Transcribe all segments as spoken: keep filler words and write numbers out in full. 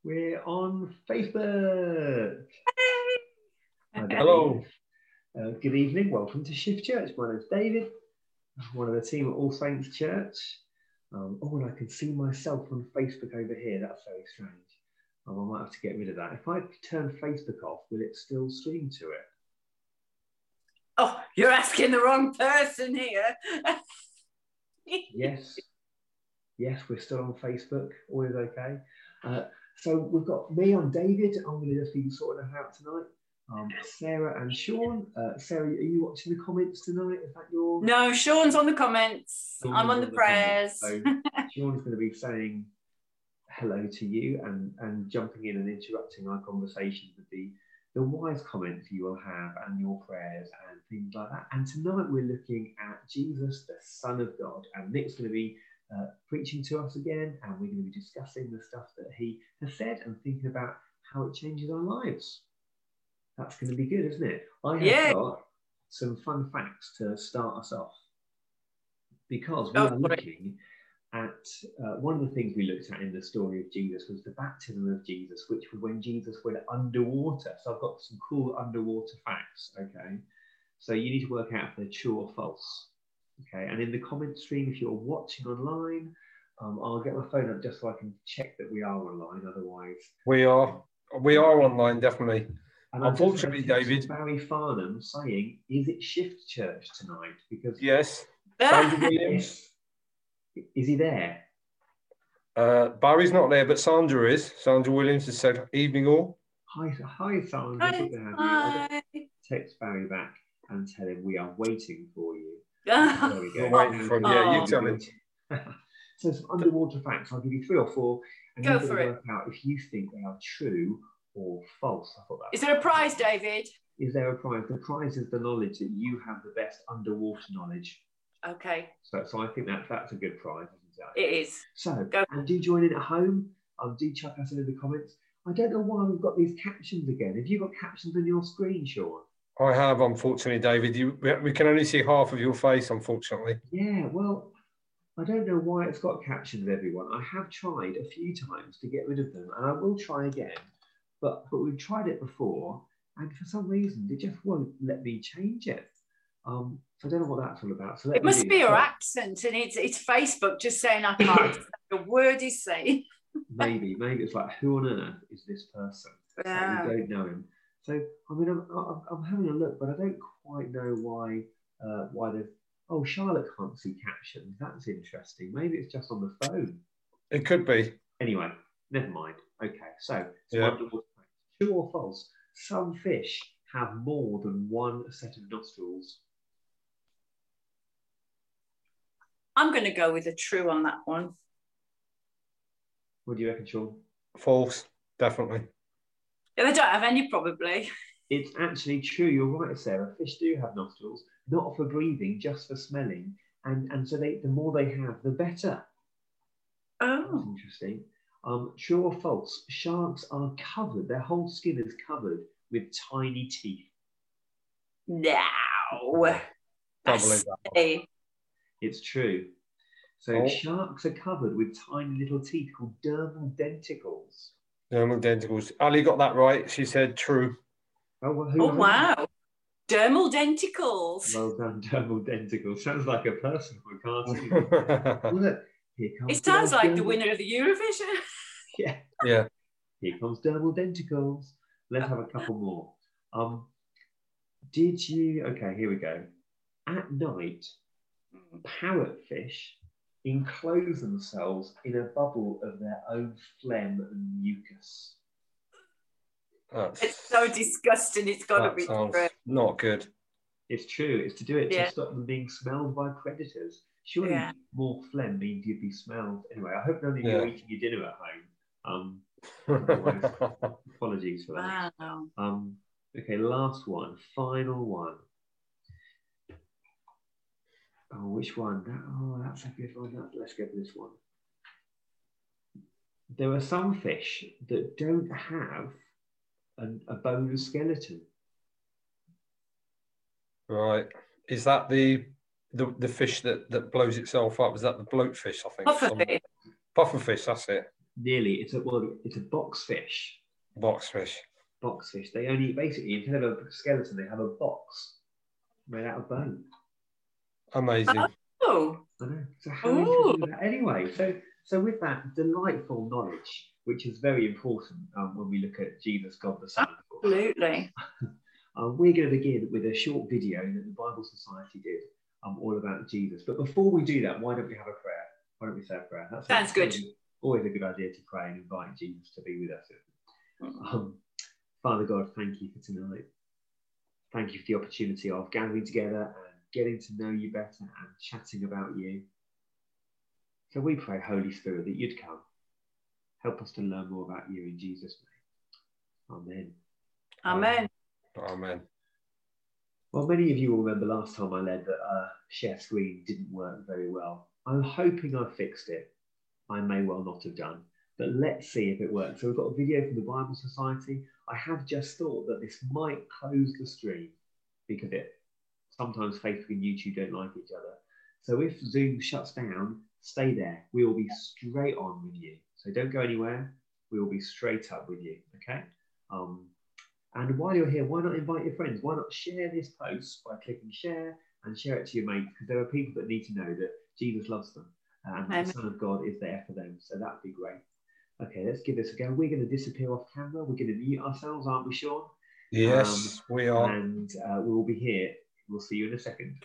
We're on Facebook. Hi, Hello. Uh, good evening. Welcome to Shift Church. My name's David. I'm one of the team at All Saints Church. Um, oh, and I can see myself on Facebook over here. That's very strange. Um, I might have to get rid of that. If I turn Facebook off, will it still stream to it? Oh, you're asking the wrong person here. Yes. Yes, we're still on Facebook. All is okay. Uh, so we've got me, I'm David. I'm going to just be sorting it out tonight. Um, Sarah and Sean. Uh, Sarah, are you watching the comments tonight? Is that your... No, Sean's on the comments. Sean's I'm on, on the, the prayers. So Sean's going to be saying hello to you and, and jumping in and interrupting our conversation with the, the wise comments you will have and your prayers and things like that. And tonight we're looking at Jesus, the Son of God. And Nick's going to be uh, preaching to us again, and we're going to be discussing the stuff that he has said and thinking about how it changes our lives. That's going to be good, isn't it? I have yeah. got some fun facts to start us off, because we oh, are looking at uh, one of the things we looked at in the story of Jesus was the baptism of Jesus, which was when Jesus went underwater. So I've got some cool underwater facts, okay? So you need to work out if they're true or false, okay? And in the comment stream, if you're watching online, um, I'll get my phone up just so I can check that we are online, otherwise... We are. We are online, definitely. And unfortunately, David, Barry Farnham saying, "Is it Shift Church tonight?" Because yes, Sandra Williams, is he there? Uh, Barry's not there, but Sandra is. Sandra Williams has said, "Evening all." Hi, hi, Sandra. Hi. Good to have Hi. you. Text Barry back and tell him we are waiting for you. Oh. There we go. We're waiting for him. Yeah, you tell him. So some underwater facts. I'll give you three or four, and Go you've for got to it. work out if you think they are true or false. I thought that. Is there a prize, David? Is there a prize? The prize is the knowledge that you have the best underwater knowledge. Okay. So, so I think that that's a good prize, isn't it? It is. So, Go. And do join in at home. Um, do chuck us in the comments. I don't know why we've got these captions again. Have you got captions on your screen, Sean? I have, unfortunately, David. You, we can only see half of your face, unfortunately. Yeah, well, I don't know why it's got captions, everyone. I have tried a few times to get rid of them, and I will try again. But but we've tried it before, and for some reason, it just won't let me change it. Um, so I don't know what that's all about. So it must be your accent, and it's it's Facebook just saying I can't. The word is saying. Maybe, maybe it's like, who on earth is this person? Yeah. We don't know him. So I mean, I'm, I'm, I'm having a look, but I don't quite know why uh, why there's. Oh, Charlotte can't see captions. That's interesting. Maybe it's just on the phone. It could be. Anyway, never mind. Okay, so, so yeah. True or false? Some fish have more than one set of nostrils. I'm going to go with a true on that one. What do you reckon, Sean? False, definitely. Yeah, they don't have any, probably. It's actually true. You're right, Sarah. Fish do have nostrils, not for breathing, just for smelling. And and so they the more they have, the better. Oh. That's interesting. Um, true or false? Sharks are covered. Their whole skin is covered with tiny teeth. No. It's true. So oh. Sharks are covered with tiny little teeth called dermal denticles. Dermal denticles. Ali got that right. She said true. Oh, well, who oh wow. Dermal denticles. Well done, dermal denticles. Sounds like a person from a cartoon. Look, here comes it sounds like dermal... the winner of the Eurovision. Yeah. Yeah. Here comes dermal denticles. Let's have a couple more. Um, did you... Okay, here we go. At night, parrotfish enclose themselves in a bubble of their own phlegm and mucus. That's, it's so disgusting. It's got to be true. Not good. It's true. It's to do it yeah. to stop them being smelled by predators. Surely yeah. more phlegm means you'd be smelled. Anyway, I hope none of you yeah. are eating your dinner at home. Um, apologies for that. Wow. Um, okay, last one, final one. Oh, which one? That, oh, that's a good one. That, let's go for this one. There are some fish that don't have an, a bone skeleton. Right. Is that the the, the fish that, that blows itself up? Is that the bloatfish, I think? Pufferfish. Pufferfish, that's it. nearly, it's a, well, it's a box fish. Box fish. Box fish. They only, basically, instead of a skeleton, they have a box made out of bone. Amazing. Oh. I know. So how do you do that? Anyway, so so with that delightful knowledge, which is very important um, when we look at Jesus, God the Son. Absolutely. um, we're going to begin with a short video that the Bible Society did um, all about Jesus. But before we do that, why don't we have a prayer? Why don't we say a prayer? That sounds good. Always a good idea to pray and invite Jesus to be with us. Um, Father God, thank you for tonight. Thank you for the opportunity of gathering together and getting to know you better and chatting about you. So we pray, Holy Spirit, that you'd come. Help us to learn more about you in Jesus' name. Amen. Amen. Amen. Well, many of you will remember last time I led that uh, share screen didn't work very well. I'm hoping I've fixed it. I may well not have done, but let's see if it works. So we've got a video from the Bible Society. I have just thought that this might close the stream because it sometimes Facebook and YouTube don't like each other. So if Zoom shuts down, stay there. We will be straight on with you. So don't go anywhere. We will be straight up with you, okay? Um, and while you're here, why not invite your friends? Why not share this post by clicking share and share it to your mates? Because there are people that need to know that Jesus loves them and Amen. The Son of God is there for them. So that'd be great. Okay, let's give this a go. We're going to disappear off camera. We're going to mute ourselves, aren't we, Sean? Yes, um, we are. And uh, we'll be here. We'll see you in a second.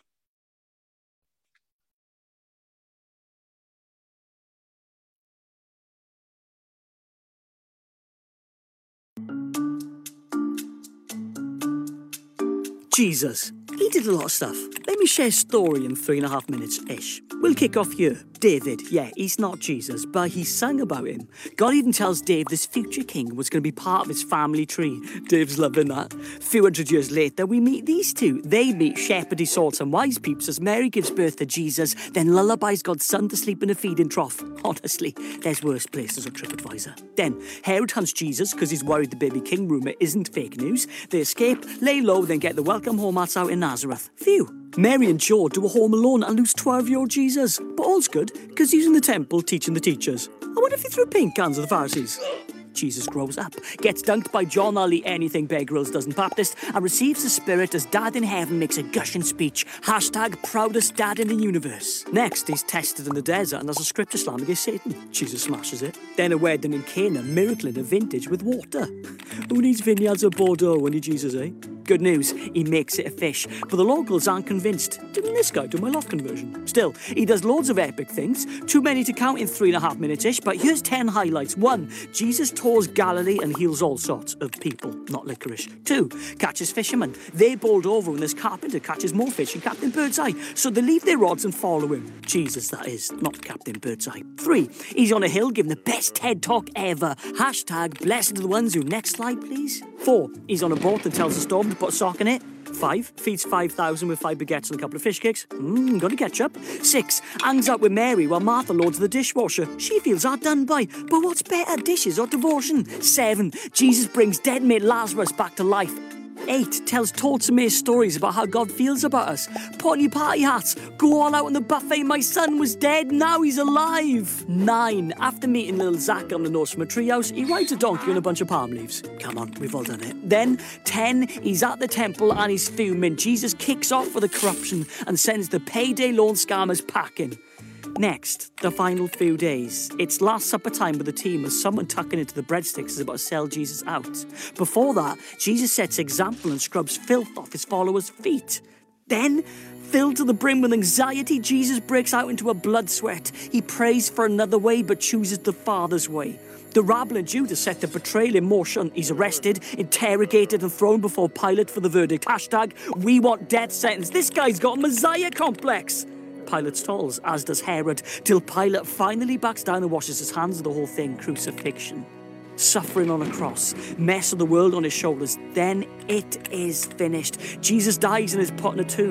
Jesus, he did a lot of stuff. Let me share a story in three and a half minutes-ish. We'll kick off here. David, yeah, he's not Jesus, but he sang about him. God even tells Dave this future king was going to be part of his family tree. Dave's loving that. A few hundred years later, we meet these two. They meet shepherdy sorts and wise peeps as Mary gives birth to Jesus, then lullabies God's son to sleep in a feeding trough. Honestly, there's worse places on TripAdvisor. Then, Herod hunts Jesus because he's worried the baby king rumour isn't fake news. They escape, lay low, then get the welcome home mats out in Nazareth. Phew. Mary and Joe do a Home Alone and lose twelve-year-old Jesus. But all's good, because he's in the temple teaching the teachers. I wonder if he threw paint cans at the Pharisees. Jesus grows up, gets dunked by John Ali anything Bear Grylls doesn't Baptist, and receives the Spirit as Dad in Heaven makes a gushing speech. Hashtag proudest dad in the universe. Next, he's tested in the desert and there's a scripture slam against Satan. Jesus smashes it. Then a wedding in Cana, miracle in a vintage with water. Who needs vineyards of Bordeaux when you're Jesus, eh? Good news, he makes it a fish, but the locals aren't convinced. Didn't this guy do my loft conversion? Still, he does loads of epic things, too many to count in three and a half minutes-ish, but here's ten highlights. One, Jesus tours Galilee and heals all sorts of people, not licorice. Two, catches fishermen. They bowled over when this carpenter catches more fish than Captain Birdseye, so they leave their rods and follow him. Jesus, that is, not Captain Birdseye. Three, he's on a hill giving the best TED Talk ever. Hashtag blessed are the ones who... Next slide, please. Four, he's on a boat and tells the storm to put a sock in it. Five, feeds five thousand with five baguettes and a couple of fish cakes. Mmm, got a ketchup. Six, hangs out with Mary while Martha loads the dishwasher. She feels hard done by, but what's better, dishes or devotion? Seven, Jesus brings dead mate Lazarus back to life. Eight, tells totes amazing stories about how God feels about us. Put on your party hats, go all out on the buffet. My son was dead, now he's alive. Nine, after meeting little Zach on the nose from a treehouse, he rides a donkey on a bunch of palm leaves. Come on, we've all done it. Then, ten, he's at the temple and he's fuming. Jesus kicks off with the corruption and sends the payday loan scammers packing. Next, the final few days. It's Last Supper time with the team as someone tucking into the breadsticks is about to sell Jesus out. Before that, Jesus sets example and scrubs filth off his followers' feet. Then, filled to the brim with anxiety, Jesus breaks out into a blood sweat. He prays for another way but chooses the Father's way. The rabble and Judas set to betrayal in motion. He's arrested, interrogated and thrown before Pilate for the verdict. Hashtag, we want death sentence. This guy's got a Messiah complex. Pilate stalls, as does Herod, till Pilate finally backs down and washes his hands of the whole thing, crucifixion. Suffering on a cross, mess of the world on his shoulders, then it is finished. Jesus dies and is put in a tomb.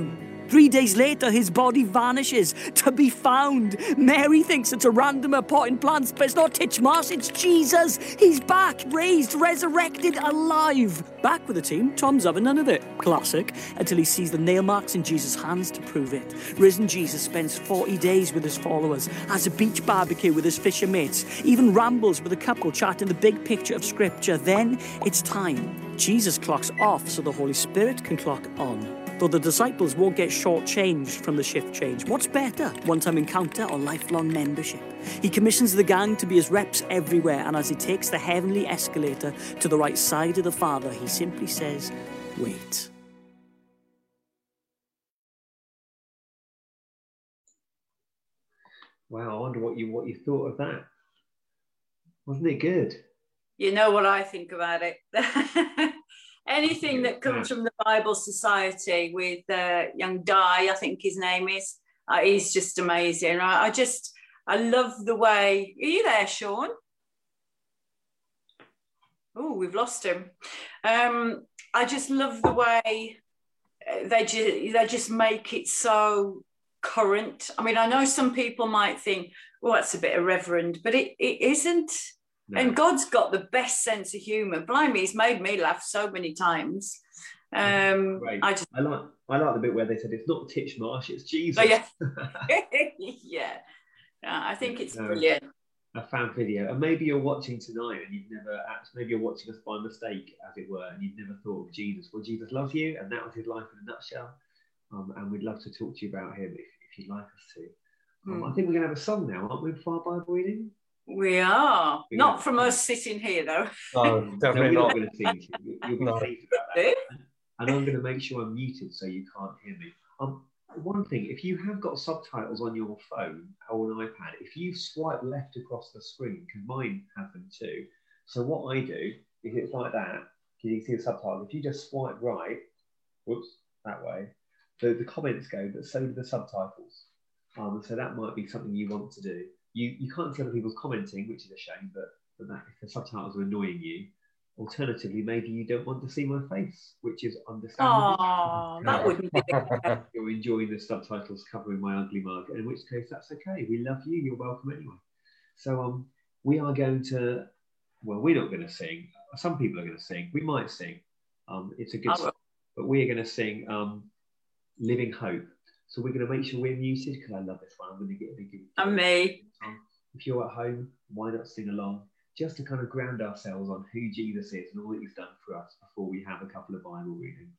Three days later, his body vanishes to be found. Mary thinks it's a randomer potting plants, but it's not Titchmarsh, it's Jesus. He's back, raised, resurrected, alive. Back with the team, Tom's having none of it. Classic. Until he sees the nail marks in Jesus' hands to prove it. Risen Jesus spends forty days with his followers, has a beach barbecue with his fisher mates, even rambles with a couple chatting the big picture of Scripture. Then it's time. Jesus clocks off so the Holy Spirit can clock on. Though the disciples won't get shortchanged from the shift change. What's better, one-time encounter or lifelong membership? He commissions the gang to be his reps everywhere, and as he takes the heavenly escalator to the right side of the Father, he simply says, wait. Wow, I wonder what you what you thought of that. Wasn't it good? You know what I think about it. Anything that comes from the Bible Society with uh, young Di, I think his name is, uh, he's just amazing. I, I just, I love the way, are you there, Sean? Oh, we've lost him. Um, I just love the way they, ju- they just make it so current. I mean, I know some people might think, oh, that's a bit irreverent, but it, it isn't. No. And God's got the best sense of humour. Blimey, he's made me laugh so many times. Um, Great. I just I like I like the bit where they said it's not Titchmarsh, it's Jesus. Oh, yeah. yeah. yeah, I think it's no, brilliant. A fan video, and maybe you're watching tonight and you've never, maybe you're watching us by mistake, as it were, and you've never thought of Jesus. Well, Jesus loves you, and that was his life in a nutshell. Um, and we'd love to talk to you about him if, if you'd like us to. Um, mm. I think we're going to have a song now, aren't we, for our Bible reading? We are. We're not from us sitting here, though. No, definitely no, not. Going to sing. You'll, you'll be no. pleased about that. And I'm going to make sure I'm muted so you can't hear me. Um, one thing, if you have got subtitles on your phone or an iPad, if you swipe left across the screen, because mine have them too. So what I do is it's like that. Can you see the subtitles? If you just swipe right, whoops, that way, the, the comments go, but so do the subtitles. Um, so that might be something you want to do. You you can't see other people's commenting, which is a shame, but, but that, if the subtitles are annoying you, alternatively, maybe you don't want to see my face, which is understandable. Oh, that wouldn't be the You're enjoying the subtitles covering my ugly mug, in which case that's okay. We love you. You're welcome anyway. So um, we are going to, well, we're not going to sing. Some people are going to sing. We might sing. Um, it's a good song, but we are going to sing um, Living Hope. So we're going to make sure we're muted, because I love this one. I'm going to get a big... And me. If you're at home, why not sing along? Just to kind of ground ourselves on who Jesus is and all that he's done for us before we have a couple of Bible readings.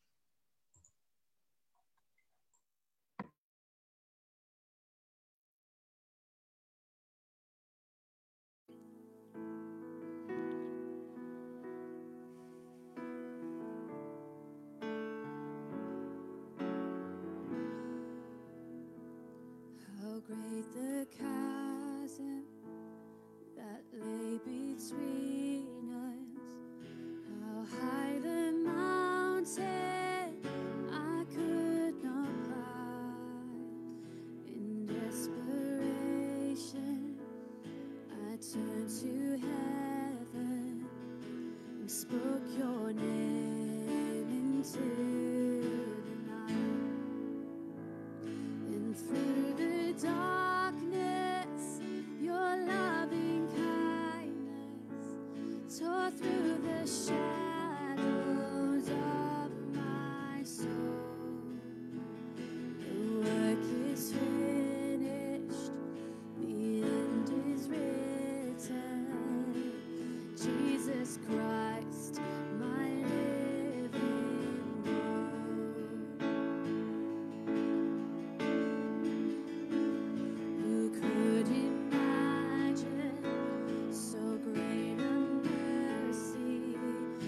How great the chasm that lay between us, how high the mountain I could not climb. In desperation, I turned to heaven and spoke your name into the night. And through the darkness, your loving kindness tore through the shadows of my soul. The work is finished, the end is written. Jesus Christ, my living hope. Who could imagine so great a mercy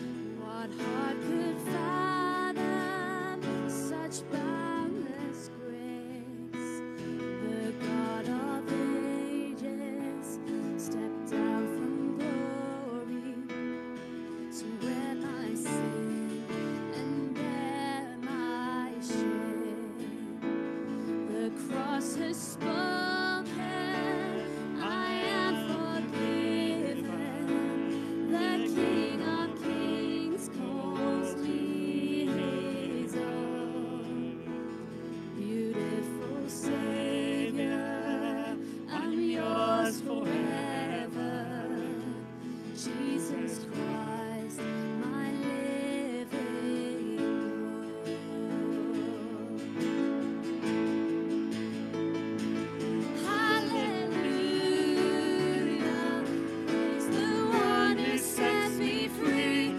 Jesus Christ, my living hope. Hallelujah, praise the one who sets me free.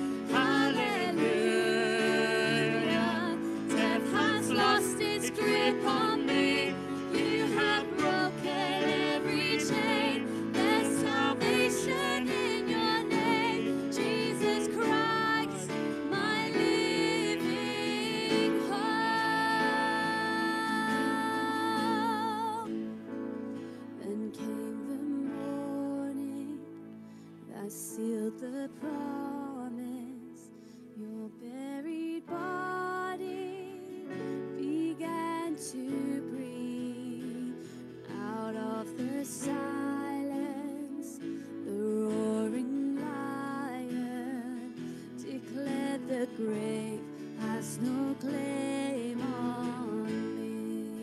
Hallelujah, death has lost its grip on me. You have broken every chain. There's salvation in your name, Jesus Christ, my living hope. Then came the morning that sealed the promise. Your buried body began to breathe out of the silence. The roaring lion declared the grave has no claim on me.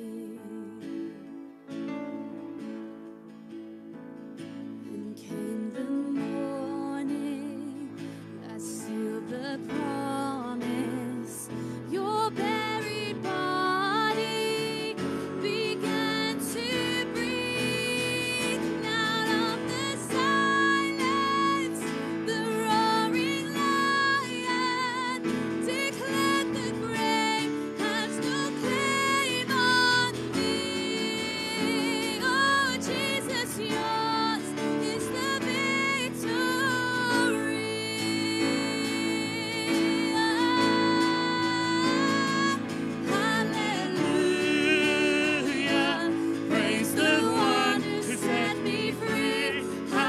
Then came the morning that sealed the promise. Your buried body began to breathe out of the silence. The roaring lion declared the grave has no claim on me. Oh, Jesus, yours is the victory. Hallelujah, praise the one who set me free.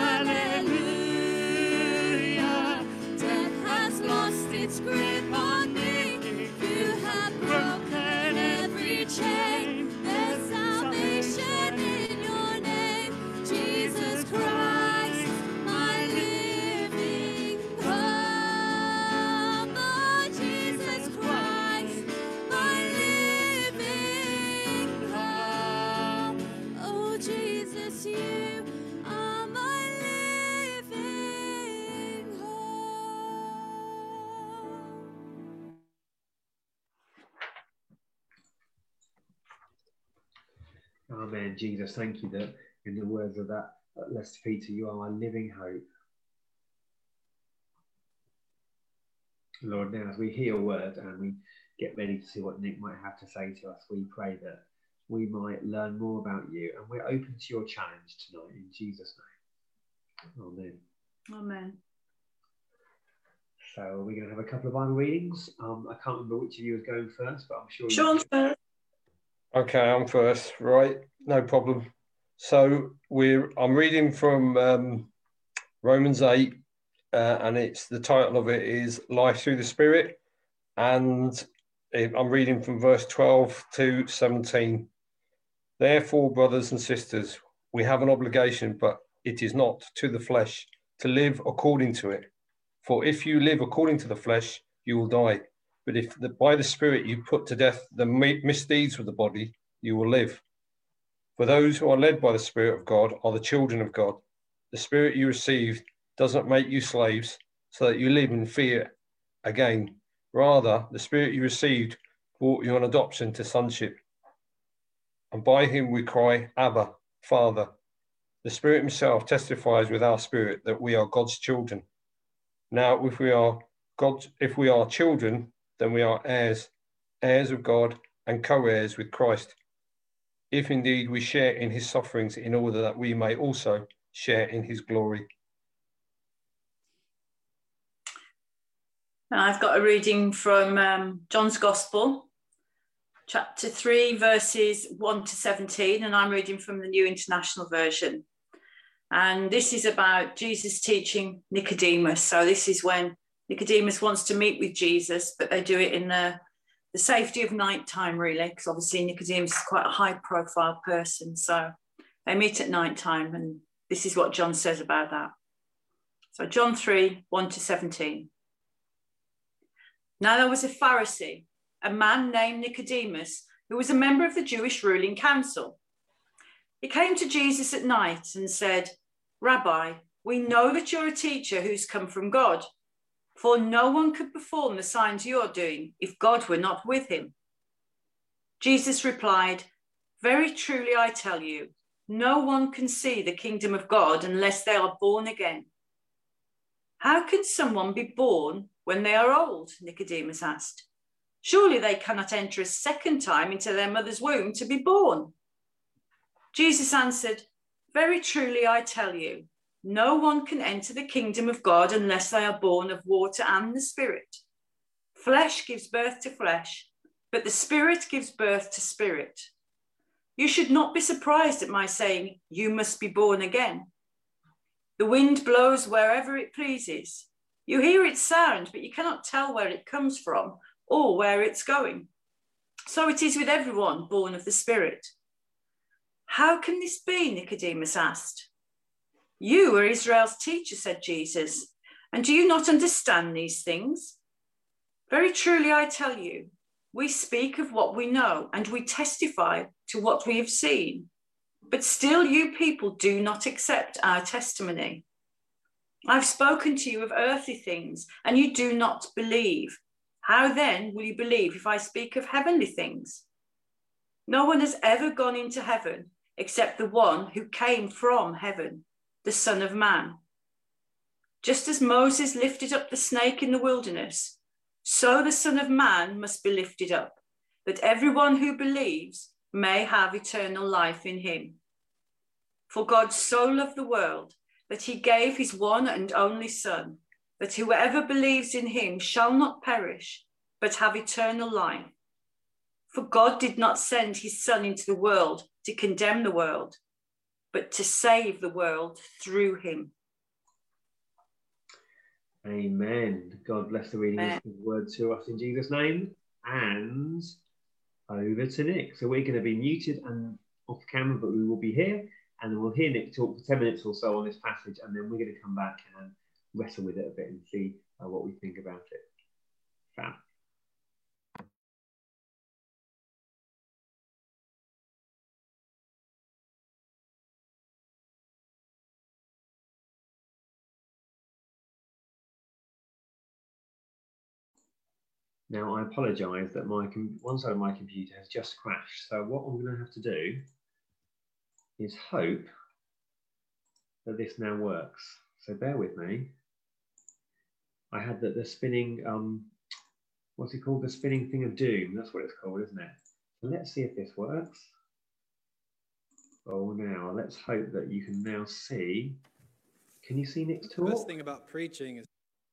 Hallelujah, death has lost its grip on me. You have broken every chain. There's salvation in your name, Jesus Christ, my living hope. Oh, Jesus Christ, my living hope. Oh, Jesus, you are my living hope. Amen. Jesus, thank you that in the words of that, that Lester Peter, you are my living hope. Lord, now as we hear your word and we get ready to see what Nick might have to say to us, we pray that we might learn more about you, and we're open to your challenge tonight in Jesus' name. Amen. Amen. So we're going to have a couple of Bible readings. Um, I can't remember which of you is going first, but I'm sure Sean you first. Okay, I'm first. Right, no problem. So we're I'm reading from um, Romans eight, uh, and it's the title of it is Life Through the Spirit, and it- I'm reading from verse twelve to seventeen. Therefore, brothers and sisters, we have an obligation, but it is not to the flesh, to live according to it. For if you live according to the flesh, you will die. But if the, by the Spirit you put to death the mi- misdeeds of the body, you will live. For those who are led by the Spirit of God are the children of God. The Spirit you received does not make you slaves, so that you live in fear again. Rather, the Spirit you received brought you an adoption to sonship. And by him we cry, Abba, Father. The Spirit himself testifies with our spirit that we are God's children. Now, if we are God, if we are children, then we are heirs, heirs of God and co-heirs with Christ. If indeed we share in his sufferings, in order that we may also share in his glory. Now I've got a reading from um, John's Gospel, chapter three, verses one to seventeen, and I'm reading from the New International Version. And this is about Jesus teaching Nicodemus. So this is when Nicodemus wants to meet with Jesus, but they do it in the, the safety of night time, really, because obviously Nicodemus is quite a high-profile person. So they meet at night time, and this is what John says about that. So John three, one to seventeen. Now there was a Pharisee, a man named Nicodemus, who was a member of the Jewish ruling council. He came to Jesus at night and said, Rabbi, we know that you're a teacher who's come from God, for no one could perform the signs you're doing if God were not with him. Jesus replied, very truly I tell you, no one can see the kingdom of God unless they are born again. How can someone be born when they are old? Nicodemus asked. Surely they cannot enter a second time into their mother's womb to be born. Jesus answered, very truly I tell you, no one can enter the kingdom of God unless they are born of water and the Spirit. Flesh gives birth to flesh, but the Spirit gives birth to spirit. You should not be surprised at my saying, you must be born again. The wind blows wherever it pleases. You hear its sound, but you cannot tell where it comes from or where it's going. So it is with everyone born of the Spirit. How can this be? Nicodemus asked. You are Israel's teacher, said Jesus, and do you not understand these things? Very truly I tell you, we speak of what we know and we testify to what we have seen, but still you people do not accept our testimony. I've spoken to you of earthly things and you do not believe. How then will you believe if I speak of heavenly things? No one has ever gone into heaven except the one who came from heaven, the Son of Man. Just as Moses lifted up the snake in the wilderness, so the Son of Man must be lifted up, that everyone who believes may have eternal life in him. For God so loved the world that he gave his one and only Son, that whoever believes in him shall not perish, but have eternal life. For God did not send his Son into the world to condemn the world, but to save the world through him. Amen. God bless the reading of his word to us in Jesus' name. And over to Nick. So we're going to be muted and off camera, but we will be here. And then we'll hear Nick talk for ten minutes or so on this passage. And then we're going to come back and wrestle with it a bit and see uh, what we think about it. Fab. Now, I apologise that my one side of my computer has just crashed. So what I'm going to have to do is hope that this now works. So bear with me. I had the, the spinning, um, what's it called? The spinning thing of doom. That's what it's called, isn't it? So let's see if this works. Oh, now let's hope that you can now see. Can you see Nick's talk? The best thing about preaching is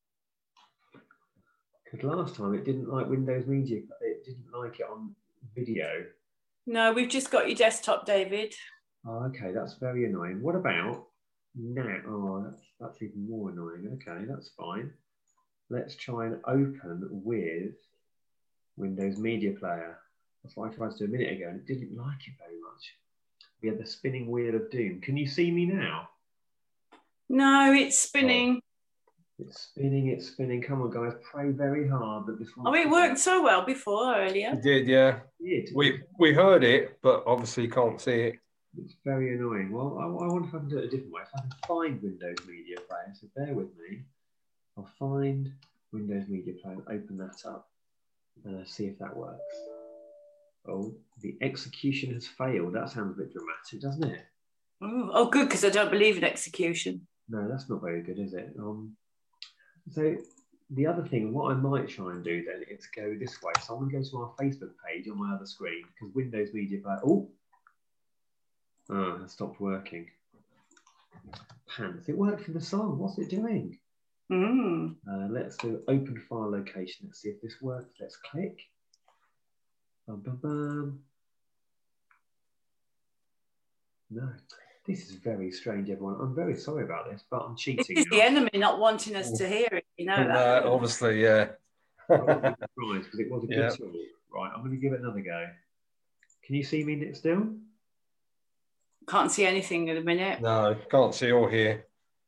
because last time it didn't like Windows Media, it didn't like it on video. No, we've just got your desktop, David. Oh, okay, that's very annoying. What about now? Oh, that's, that's even more annoying. Okay, that's fine. Let's try and open with Windows Media Player. That's what I tried to do a minute ago and it didn't like it very much. We had the spinning wheel of doom. Can you see me now? No, it's spinning. Oh. It's spinning, it's spinning. Come on, guys, pray very hard that this one. Oh, it worked so well before earlier. It did, yeah. It did. We we heard it, but obviously can't see it. It's very annoying. Well, I, I wonder if I can do it a different way. If I can find Windows Media Player, so bear with me. I'll find Windows Media Player, open that up, and I'll see if that works. Oh, the execution has failed. That sounds a bit dramatic, doesn't it? Oh, oh good, because I don't believe in execution. No, that's not very good, is it? Um. So the other thing, what I might try and do then is go this way. So I'm going to go to our Facebook page on my other screen because Windows Media Player. Oh, oh, it stopped working. Pants. It worked for the song. What's it doing? Mm. Uh, let's do open file location. Let's see if this works. Let's click. Bum, bum, bum. No. This is very strange, everyone. I'm very sorry about this, but I'm cheating. This is now. the enemy not wanting us to hear it. You know that. Uh, obviously, yeah. I wasn't surprised because it was a good Yeah. tool. Right, I'm going to give it another go. Can you see me Nick, still? Can't see anything at the minute. No, can't see or hear.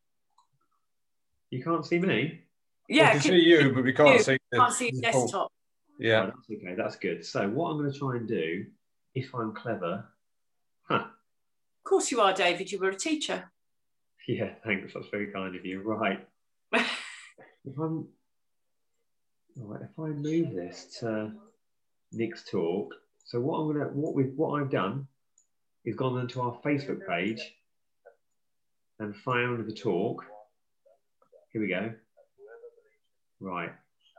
You can't see me? We Yeah, can can see you, but we can't you see the can't see the your full- desktop. Yeah. Right, that's okay, that's good. So what I'm going to try and do, if I'm clever, huh, Of course you are, David. You were a teacher. Yeah, thanks. That's very kind of you. Right. If I'm right, if I move this to Nick's talk, so what I'm gonna, what we, what I've done is gone onto our Facebook page and found the talk. Here we go. Right.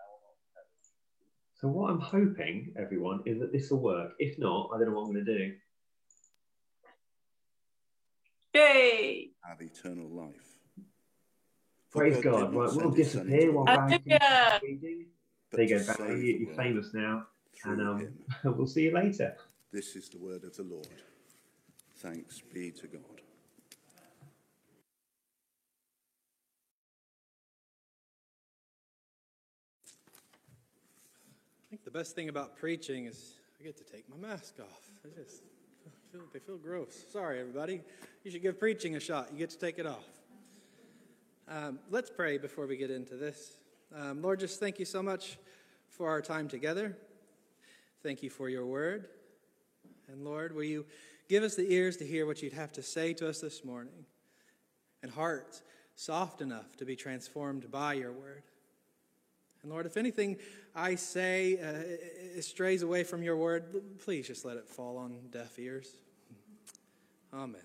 So what I'm hoping, everyone, is that this will work. If not, I don't know what I'm going to do. Yay! Have eternal life. For Praise God God. did not Right, we'll send his Son disappear into while the Barry world, Hallelujah. reading. but There you to go, save Barry. the You're world famous now. through And um, him. we'll see you later. This is the word of the Lord. Thanks be to God. I think the best thing about preaching is I get to take my mask off. I just feel, they feel gross. Sorry, everybody. You should give preaching a shot. You get to take it off. Um, let's pray before we get into this. Um, Lord, just thank you so much for our time together. Thank you for your word. And Lord, will you give us the ears to hear what you'd have to say to us this morning, and hearts soft enough to be transformed by your word. And Lord, if anything I say uh, strays away from your word, please just let it fall on deaf ears. Amen.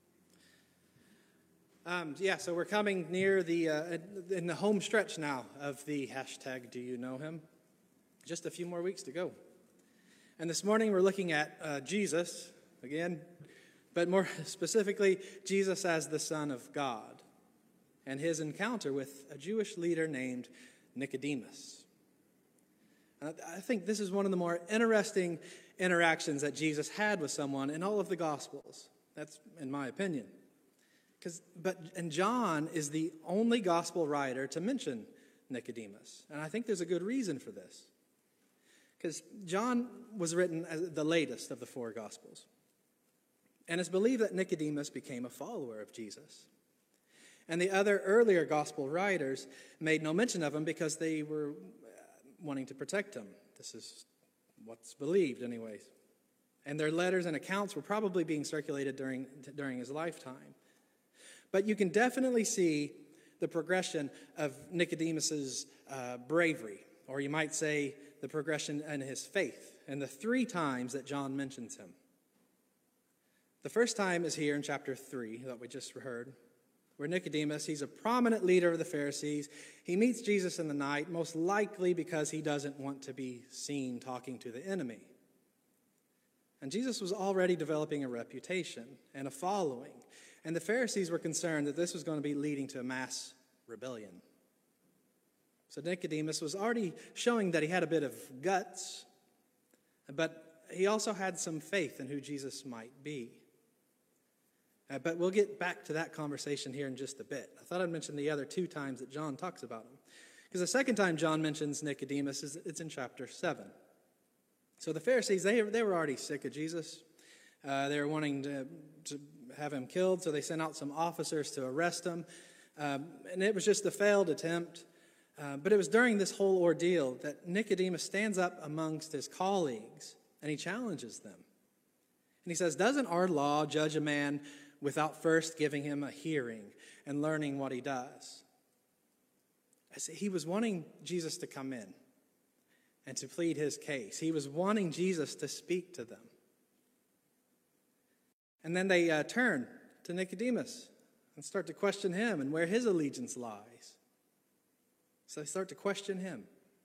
Um, yeah, so we're coming near the, uh, in the home stretch now of the hashtag Do You Know Him? Just a few more weeks to go. And this morning we're looking at uh, Jesus, again, but more specifically, Jesus as the Son of God, and his encounter with a Jewish leader named Nicodemus. And I think this is one of the more interesting interactions that Jesus had with someone in all of the Gospels. That's in my opinion. Because, but and John is the only Gospel writer to mention Nicodemus, and I think there's a good reason for this. Because John was written as the latest of the four Gospels, and it's believed that Nicodemus became a follower of Jesus. And the other earlier gospel writers made no mention of him because they were wanting to protect him. This is what's believed anyways. And their letters and accounts were probably being circulated during, during his lifetime. But you can definitely see the progression of Nicodemus's uh, bravery, or you might say the progression in his faith, and the three times that John mentions him. The first time is here in chapter three that we just heard, where Nicodemus, he's a prominent leader of the Pharisees. He meets Jesus in the night, most likely because he doesn't want to be seen talking to the enemy. And Jesus was already developing a reputation and a following, and the Pharisees were concerned that this was going to be leading to a mass rebellion. So Nicodemus was already showing that he had a bit of guts, but he also had some faith in who Jesus might be. Uh, but we'll get back to that conversation here in just a bit. I thought I'd mention the other two times that John talks about him. Because the second time John mentions Nicodemus, is it's in chapter seven. So the Pharisees, they, they were already sick of Jesus. Uh, they were wanting to, to have him killed, so they sent out some officers to arrest him. Um, and it was just a failed attempt. Uh, but it was during this whole ordeal that Nicodemus stands up amongst his colleagues, and he challenges them. And he says, doesn't our law judge a man without first giving him a hearing and learning what he does? I say he was wanting Jesus to come in and to plead his case. He was wanting Jesus to speak to them. And then they uh, turn to Nicodemus and start to question him and where his allegiance lies. So they start to question him.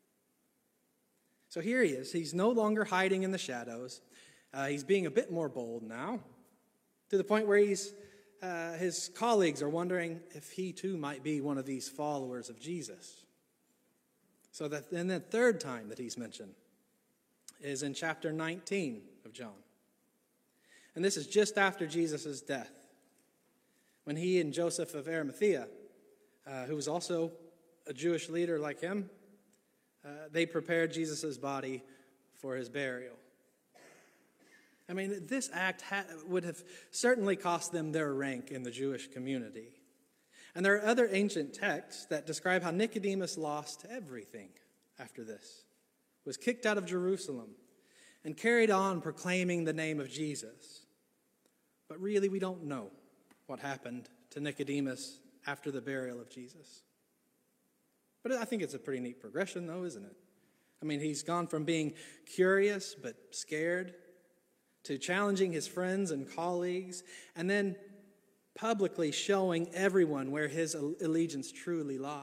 So here he is. He's no longer hiding in the shadows. Uh, he's being a bit more bold now, to the point where he's, uh, his colleagues are wondering if he too might be one of these followers of Jesus. So that then the third time that he's mentioned is in chapter nineteen of John. And this is just after Jesus' death, when he and Joseph of Arimathea, uh, who was also a Jewish leader like him, uh, they prepared Jesus' body for his burial. I mean, this act ha- would have certainly cost them their rank in the Jewish community. And there are other ancient texts that describe how Nicodemus lost everything after this, was kicked out of Jerusalem, and carried on proclaiming the name of Jesus. But really, we don't know what happened to Nicodemus after the burial of Jesus. But I think it's a pretty neat progression, though, isn't it? I mean, he's gone from being curious but scared to challenging his friends and colleagues, and then publicly showing everyone where his allegiance truly lies.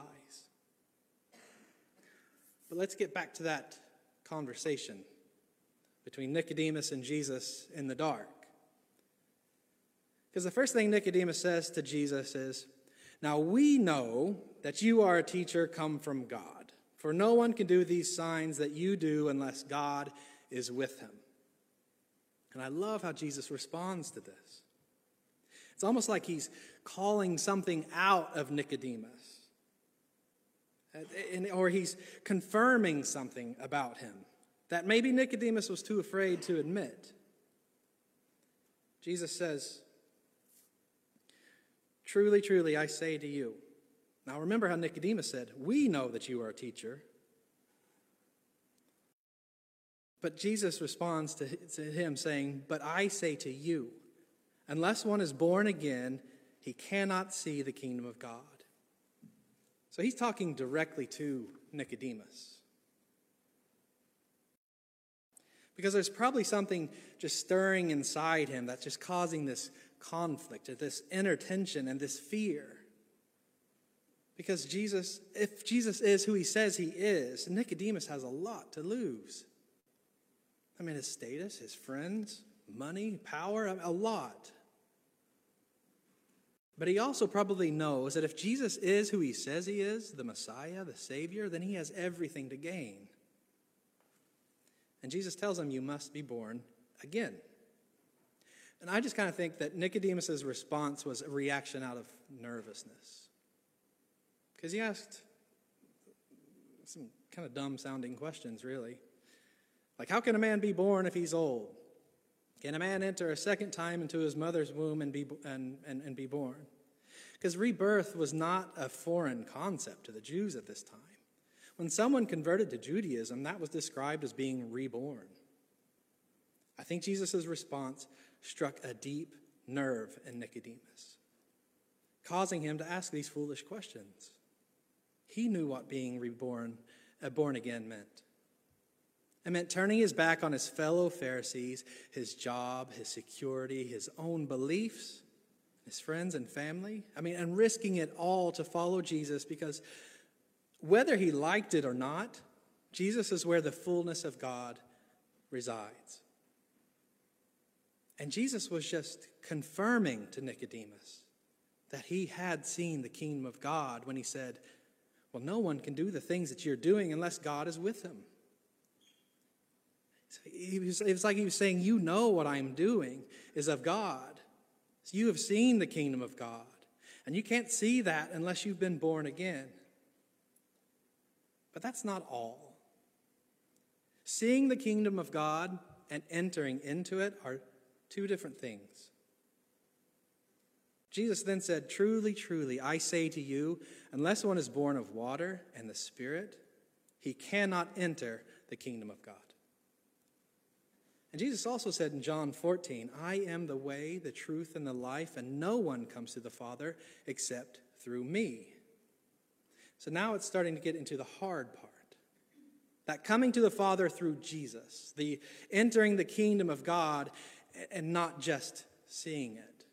But let's get back to that conversation between Nicodemus and Jesus in the dark. Because the first thing Nicodemus says to Jesus is, "Now we know that you are a teacher come from God, for no one can do these signs that you do unless God is with him." And I love how Jesus responds to this. It's almost like he's calling something out of Nicodemus, or he's confirming something about him that maybe Nicodemus was too afraid to admit. Jesus says, "Truly, truly, I say to you." Now remember how Nicodemus said, "We know that you are a teacher." But Jesus responds to, to him saying, "But I say to you, unless one is born again, he cannot see the kingdom of God." So he's talking directly to Nicodemus. Because there's probably something just stirring inside him that's just causing this conflict, or this inner tension and this fear. Because Jesus, if Jesus is who he says he is, Nicodemus has a lot to lose. I mean, his status, his friends, money, power, a lot. But he also probably knows that if Jesus is who he says he is, the Messiah, the Savior, then he has everything to gain. And Jesus tells him, "You must be born again." And I just kind of think that Nicodemus' response was a reaction out of nervousness. Because he asked some kind of dumb-sounding questions, really. Like, how can a man be born if he's old? Can a man enter a second time into his mother's womb and be, and, and, and be born? Because rebirth was not a foreign concept to the Jews at this time. When someone converted to Judaism, that was described as being reborn. I think Jesus' response struck a deep nerve in Nicodemus, causing him to ask these foolish questions. He knew what being reborn, uh, born again meant. It meant turning his back on his fellow Pharisees, his job, his security, his own beliefs, his friends and family. I mean, and risking it all to follow Jesus, because whether he liked it or not, Jesus is where the fullness of God resides. And Jesus was just confirming to Nicodemus that he had seen the kingdom of God when he said, "Well, no one can do the things that you're doing unless God is with him." It was, it was like he was saying, "You know what I'm doing is of God. So you have seen the kingdom of God. And you can't see that unless you've been born again." But that's not all. Seeing the kingdom of God and entering into it are two different things. Jesus then said, "Truly, truly, I say to you, unless one is born of water and the Spirit, he cannot enter the kingdom of God." And Jesus also said in John fourteen, "I am the way, the truth, and the life, and no one comes to the Father except through me." So now it's starting to get into the hard part. That coming to the Father through Jesus, the entering the kingdom of God and not just seeing it.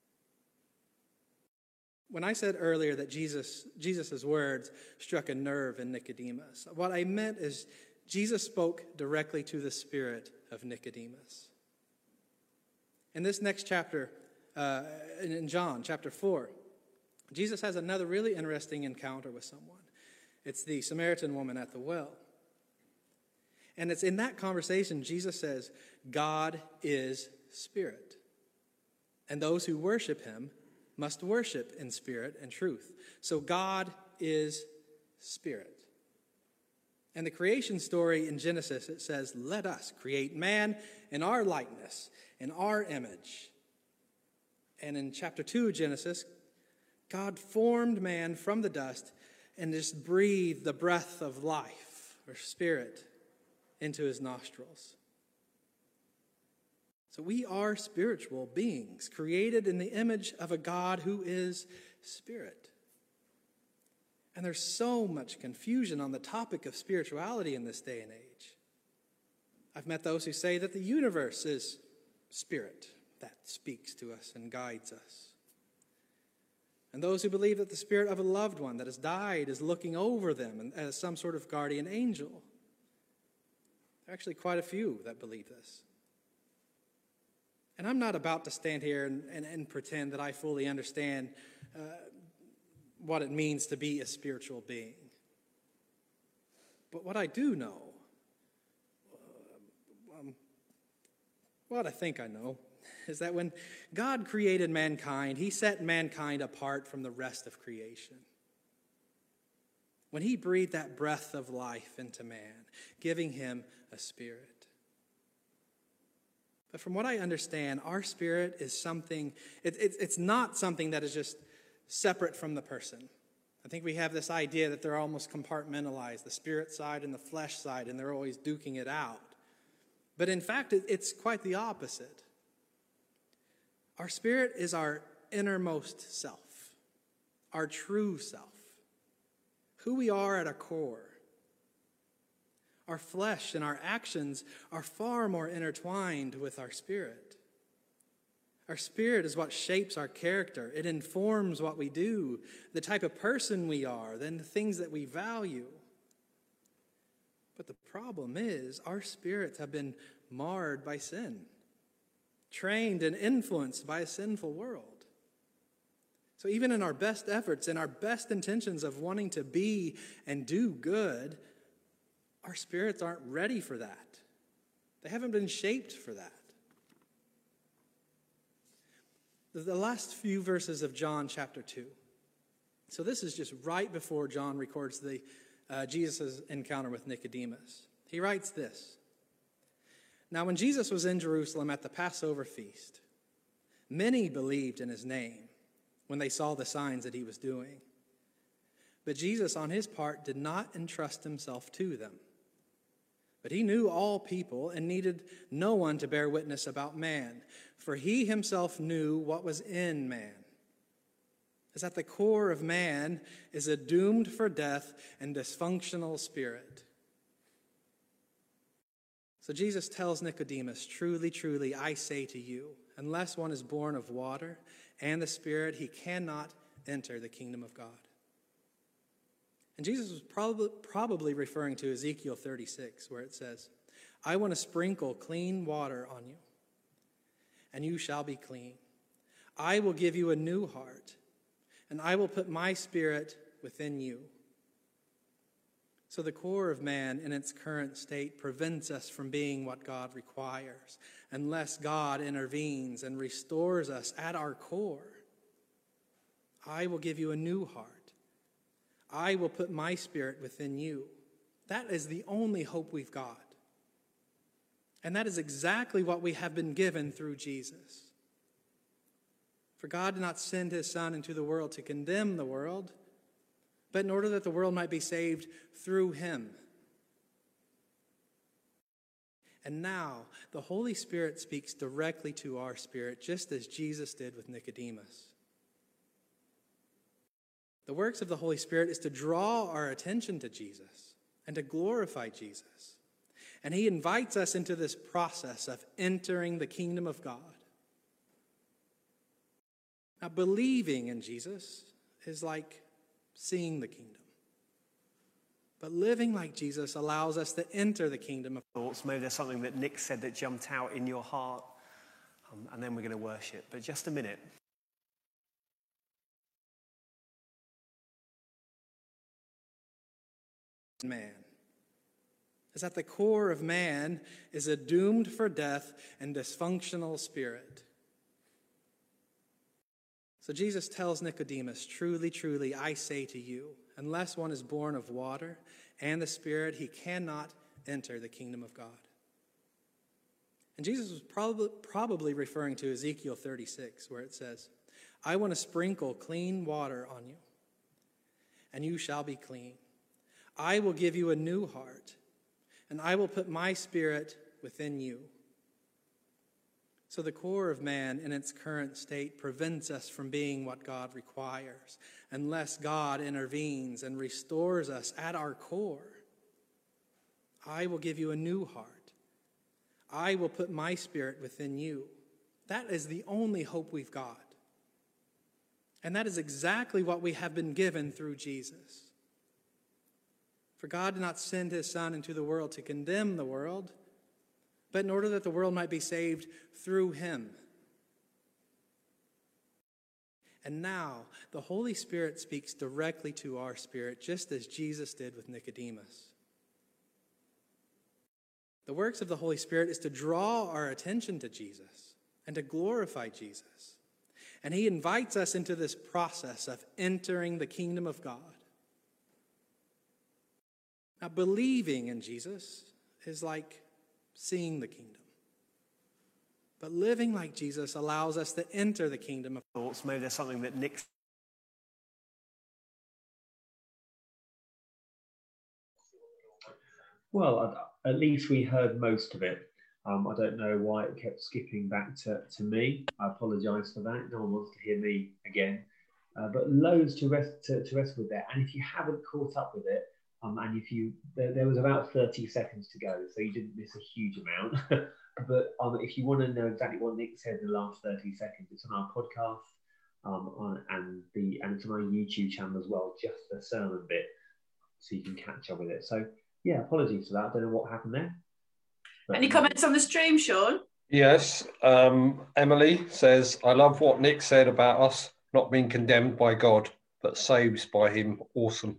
When I said earlier that Jesus, Jesus' words struck a nerve in Nicodemus, what I meant is Jesus spoke directly to the spirit of Nicodemus. In this next chapter, uh, in John chapter four, Jesus has another really interesting encounter with someone. It's the Samaritan woman at the well. And it's in that conversation Jesus says, God is spirit, and those who worship him must worship in spirit and truth. So God is spirit. And the creation story in Genesis, it says, let us create man in our likeness, in our image. And in chapter two of Genesis, God formed man from the dust and just breathed the breath of life or spirit into his nostrils. So we are spiritual beings, created in the image of a God who is spirit. And there's so much confusion on the topic of spirituality in this day and age. I've met those who say that the universe is spirit that speaks to us and guides us. And those who believe that the spirit of a loved one that has died is looking over them as some sort of guardian angel. There are actually quite a few that believe this. And I'm not about to stand here and, and, and pretend that I fully understand uh, what it means to be a spiritual being. But what I do know, uh, um, what I think I know, is that when God created mankind, he set mankind apart from the rest of creation. When he breathed that breath of life into man, giving him a spirit. But from what I understand, our spirit is something, it, it, it's not something that is just separate from the person. I think we have this idea that they're almost compartmentalized, the spirit side and the flesh side, and they're always duking it out. But in fact, it, it's quite the opposite. Our spirit is our innermost self, our true self, who we are at our core. Our flesh and our actions are far more intertwined with our spirit. Our spirit is what shapes our character. It informs what we do, the type of person we are, then the things that we value. But the problem is, our spirits have been marred by sin, trained and influenced by a sinful world. So even in our best efforts and our best intentions of wanting to be and do good, our spirits aren't ready for that. They haven't been shaped for that. The last few verses of John chapter two. So this is just right before John records the uh, Jesus' encounter with Nicodemus. He writes this. Now when Jesus was in Jerusalem at the Passover feast, many believed in his name when they saw the signs that he was doing. But Jesus on his part did not entrust himself to them. But he knew all people and needed no one to bear witness about man, for he himself knew what was in man. As at the core of man is a doomed for death and dysfunctional spirit. So Jesus tells Nicodemus, truly, truly, I say to you, unless one is born of water and the Spirit, he cannot enter the kingdom of God. And Jesus was probably, probably referring to Ezekiel thirty-six, where it says, I want to sprinkle clean water on you, and you shall be clean. I will give you a new heart, and I will put my spirit within you. So the core of man in its current state prevents us from being what God requires, unless God intervenes and restores us at our core. I will give you a new heart. I will put my spirit within you. That is the only hope we've got. And that is exactly what we have been given through Jesus. For God did not send his Son into the world to condemn the world, but in order that the world might be saved through him. And now, the Holy Spirit speaks directly to our spirit, just as Jesus did with Nicodemus. The works of the Holy Spirit is to draw our attention to Jesus and to glorify Jesus. And he invites us into this process of entering the kingdom of God. Now, believing in Jesus is like seeing the kingdom. But living like Jesus allows us to enter the kingdom of God. Thoughts. Maybe there's something that Nick said that jumped out in your heart, um, and then we're going to worship. But just a minute. Man. As at the core of man is a doomed for death and dysfunctional spirit. So Jesus tells Nicodemus, truly, truly, I say to you, unless one is born of water and the Spirit, he cannot enter the kingdom of God. And Jesus was probably, probably referring to Ezekiel thirty-six, where it says, I want to sprinkle clean water on you, and you shall be clean. I will give you a new heart, and I will put my spirit within you. So the core of man in its current state prevents us from being what God requires unless God intervenes and restores us at our core. I will give you a new heart. I will put my spirit within you. That is the only hope we've got. And that is exactly what we have been given through Jesus. For God did not send his Son into the world to condemn the world, but in order that the world might be saved through him. And now, the Holy Spirit speaks directly to our spirit, just as Jesus did with Nicodemus. The works of the Holy Spirit is to draw our attention to Jesus and to glorify Jesus. And he invites us into this process of entering the kingdom of God. Now, believing in Jesus is like seeing the kingdom. But living like Jesus allows us to enter the kingdom of God. Thoughts? Maybe there's something that Nick. Well, at at least we heard most of it. Um, I don't know why it kept skipping back to, to me. I apologise for that. No one wants to hear me again. Uh, but loads to rest to, to rest with there. And if you haven't caught up with it, um, and if you there, there was about thirty seconds to go, so you didn't miss a huge amount. But um, if you want to know exactly what Nick said in the last thirty seconds, it's on our podcast um, on and the and it's on our YouTube channel as well, just the sermon bit, so you can catch up with it. So yeah, apologies for that. I don't know what happened there. But, Any comments on the stream, Sean? Yes. Um, Emily says, I love what Nick said about us not being condemned by God, but saved by him. Awesome.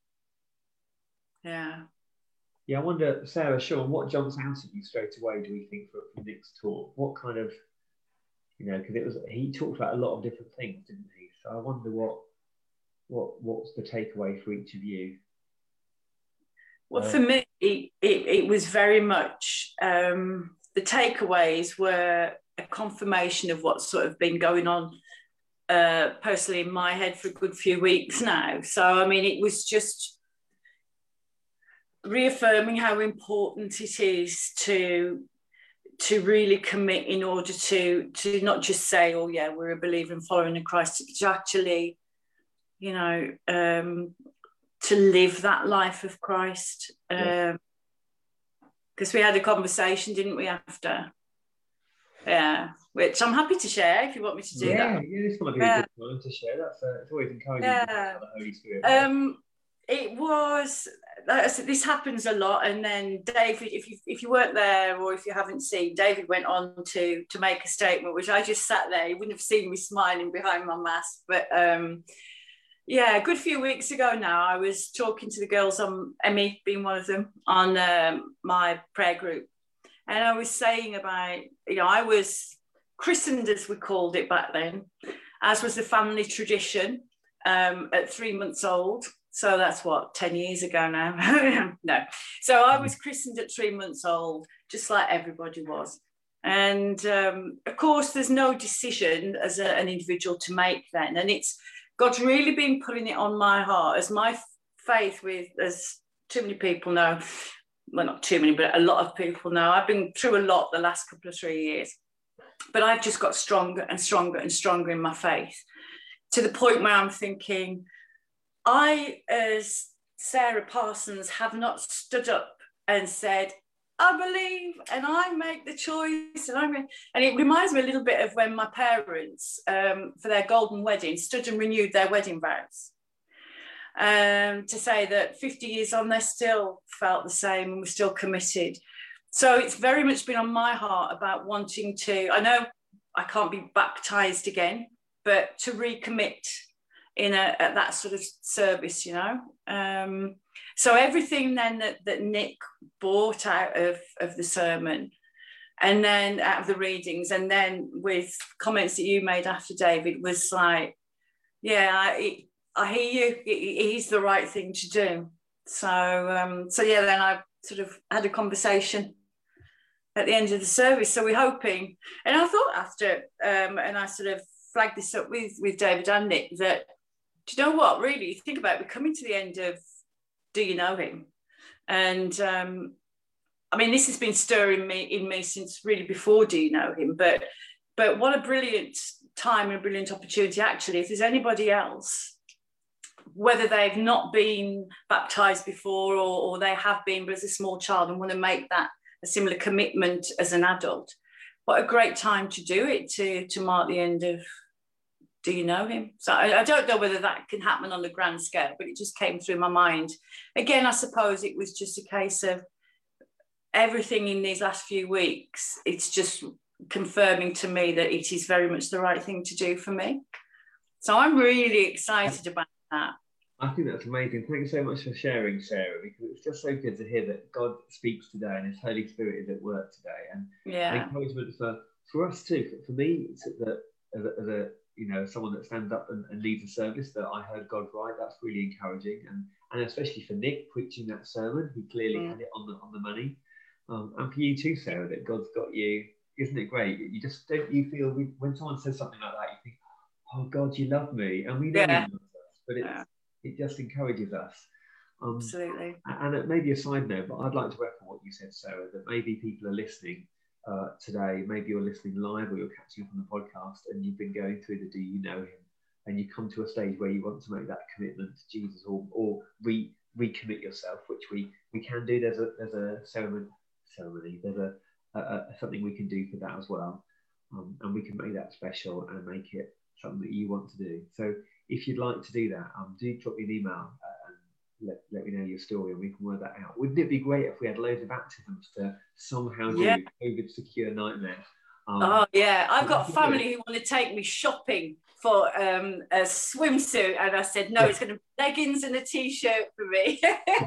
Yeah. Yeah, I wonder, Sarah, Sean, what jumps out at you straight away, do we think, from Nick's talk? What kind of, you know, because it was, he talked about a lot of different things, didn't he? So I wonder what, what, what's the takeaway for each of you? Well, Uh, for me, it, it was very much, um, the takeaways were a confirmation of what's sort of been going on uh, personally in my head for a good few weeks now. So, I mean, it was just reaffirming how important it is to to really commit in order to to not just say, oh yeah, we're a believer and following in Christ, but to actually, you know, um, to live that life of Christ. Yeah. Um, because we had a conversation, didn't we, after? Yeah, which I'm happy to share if you want me to do yeah, that. yeah, this might be Yeah. a good time to share. That's uh, it's always encouraging Yeah. to have the Holy Spirit. Um, it was, like I said, this happens a lot. And then David, if you if you weren't there or if you haven't seen, David went on to to make a statement, which I just sat there. You wouldn't have seen me smiling behind my mask. But um, yeah, a good few weeks ago now, I was talking to the girls, on Emmy being one of them, on um, my prayer group. And I was saying about, you know, I was christened, as we called it back then, as was the family tradition, um, at three months old. So that's what, ten years ago now? No. So I was christened at three months old, just like everybody was. And um, of course, there's no decision as a, an individual to make then. And it's, God's really been putting it on my heart, as my faith with, as too many people know, well, not too many, but a lot of people know, I've been through a lot the last couple of three years, but I've just got stronger and stronger and stronger in my faith, to the point where I'm thinking, I, as Sarah Parsons, have not stood up and said, I believe and I make the choice. And, I'm, and it reminds me a little bit of when my parents, um, for their golden wedding, stood and renewed their wedding vows. Um, to say that fifty years on, they still felt the same and were still committed. So it's very much been on my heart about wanting to, I know I can't be baptized again, but to recommit in a, at that sort of service, you know. Um, so everything then that, that Nick brought out of, of the sermon, and then out of the readings, and then with comments that you made after, David, was like, yeah, I, I hear you, it is the right thing to do. So, um, so yeah, then I sort of had a conversation at the end of the service. So we're hoping, and I thought after, um, and I sort of flagged this up with, with David and Nick, that, do you know what, really, think about it, we're coming to the end of Do You Know Him? And um, I mean, this has been stirring me in me since really before Do You Know Him? But but what a brilliant time and a brilliant opportunity, actually. If there's anybody else, whether they've not been baptized before or, or they have been, but as a small child and want to make that a similar commitment as an adult, what a great time to do it, to, to mark the end of Do You Know Him? So I, I don't know whether that can happen on a grand scale, but it just came through my mind. Again, I suppose it was just a case of everything in these last few weeks. It's just confirming to me that it is very much the right thing to do for me. So I'm really excited about that. I think that's amazing. Thank you so much for sharing, Sarah, because it's just so good to hear that God speaks today and His Holy Spirit is at work today. And Yeah. encouragement for, for us too. For, for me, it's that as a, as a you know, someone that stands up and, and leads a service, that I heard God right, that's really encouraging. And and especially for Nick preaching that sermon, he clearly Mm. had it on the on the money. Um, and for you too, Sarah, that God's got you. Isn't it great? You just don't you feel we, when someone says something like that, you think, oh God, you love me, and we know Yeah. He loves us, but it's, Yeah. it just encourages us. Um, Absolutely. and it may be a side note, but I'd like to echo what you said, Sarah, that maybe people are listening uh, today, maybe you're listening live or you're catching up on the podcast and you've been going through the Do You Know Him, and you come to a stage where you want to make that commitment to Jesus, or, or re, recommit yourself, which we, we can do. There's a, there's a ceremony, ceremony. there's a, a, a something we can do for that as well. Um, and we can make that special and make it something that you want to do. So if you'd like to do that, um, do drop me an email uh, and let, let me know your story and we can work that out. Wouldn't it be great if we had loads of baptisms to somehow do Yeah. COVID secure nightmare? Um, Oh yeah, I've got that'd be good. family who want to take me shopping for um, a swimsuit, and I said no. It's going to be leggings and a t-shirt for me.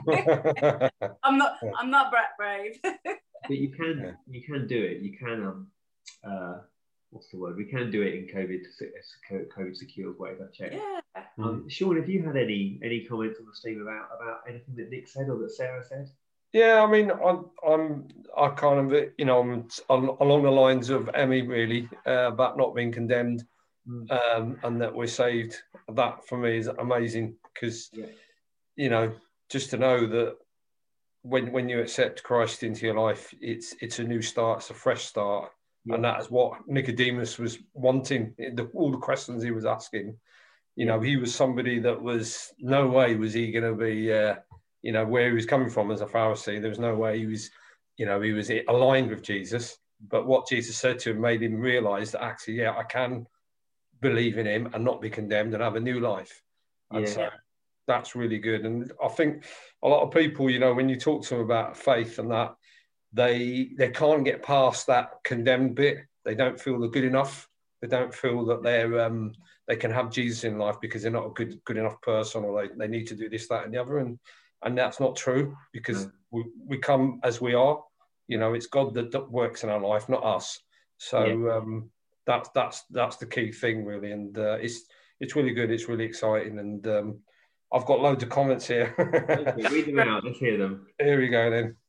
I'm not. I'm not brat brave. But you can you can do it. You can um uh what's the word? We can do it in COVID COVID secure ways. I've checked. Yeah. Um, Sean, have you had any any comments on the stream about about anything that Nick said or that Sarah said? Yeah, I mean, I'm, I'm, I kind of, you know, I'm on, along the lines of Emmy really uh, about not being condemned, Mm. um, and that we're saved. That for me is amazing because, Yeah. you know, just to know that when when you accept Christ into your life, it's it's a new start, it's a fresh start, Yeah. and that is what Nicodemus was wanting. The, all the questions he was asking, you know, he was somebody that was no way was he going to be. Uh, you know, where he was coming from as a Pharisee, there was no way he was, you know, he was aligned with Jesus. But what Jesus said to him made him realize that actually, yeah, I can believe in him and not be condemned and have a new life. And Yeah. so that's really good. And I think a lot of people, you know, when you talk to them about faith and that, they they can't get past that condemned bit. They don't feel they're good enough. They don't feel that they're um, they can have Jesus in life because they're not a good good enough person, or they, they need to do this, that, and the other. And And that's not true because No. we, we come as we are. You know, it's God that, that works in our life, not us. So Yeah. um, that's that's that's the key thing, really. And uh, it's it's really good. It's really exciting. And um, I've got loads of comments here. Okay, read them out. Let's hear them. Here we go then.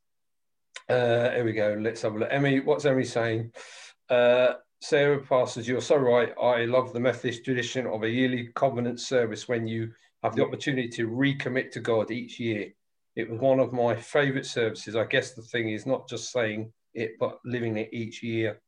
Uh, here we go. Let's have a look. Emmy, what's Emmy saying? Uh, Sarah Parsons, you're so right. I love the Methodist tradition of a yearly covenant service when you have the opportunity to recommit to God each year. It was one of my favourite services. I guess the thing is not just saying it, but living it each year.